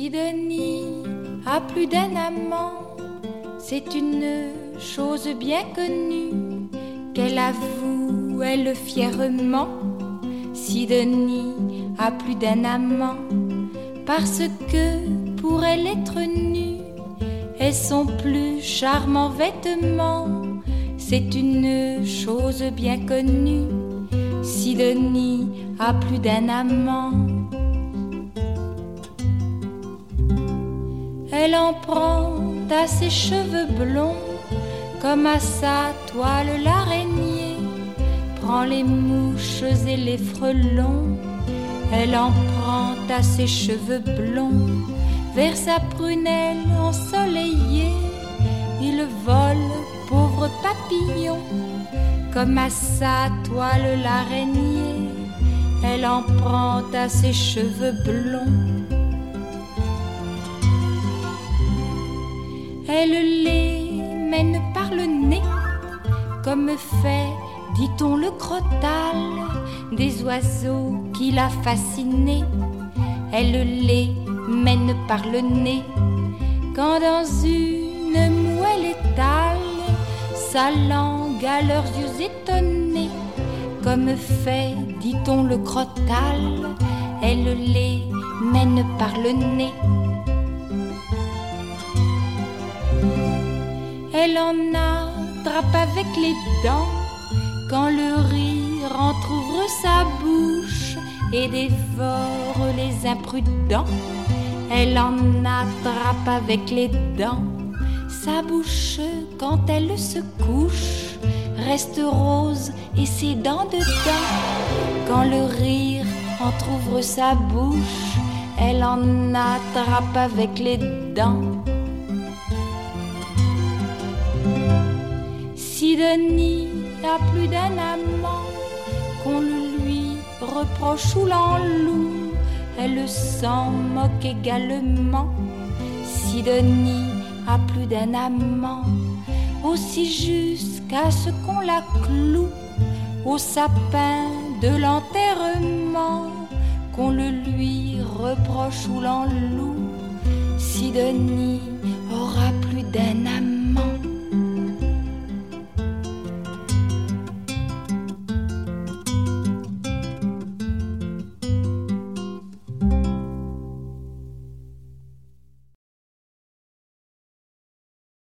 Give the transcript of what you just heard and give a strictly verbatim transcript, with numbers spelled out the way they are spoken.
Si Denis a plus d'un amant, c'est une chose bien connue qu'elle avoue, elle fièrement. Si Denis a plus d'un amant, parce que pour elle être nue est son plus charmant vêtement. C'est une chose bien connue. Si Denis a plus d'un amant, elle en prend à ses cheveux blonds comme à sa toile l'araignée prend les mouches et les frelons. Elle en prend à ses cheveux blonds vers sa prunelle ensoleillée. Il vole, pauvre papillon, comme à sa toile l'araignée. Elle en prend à ses cheveux blonds. Elle les mène par le nez, comme fait, dit-on, le crottal des oiseaux qui l'a fascinée. Elle les mène par le nez, quand dans une moelle étale sa langue à leurs yeux étonnés, comme fait, dit-on, le crottal. Elle les mène par le nez. Elle en attrape avec les dents quand le rire entr'ouvre sa bouche et dévore les imprudents. Elle en attrape avec les dents. Sa bouche, quand elle se couche, reste rose et ses dents dedans. Quand le rire entr'ouvre sa bouche, elle en attrape avec les dents. Si Denis a plus d'un amant, qu'on le lui reproche ou l'enloue, elle s'en moque également. Si Denis a plus d'un amant, aussi jusqu'à ce qu'on la cloue au sapin de l'enterrement, qu'on le lui reproche ou l'enloue. Si Denis aura plus d'un amant,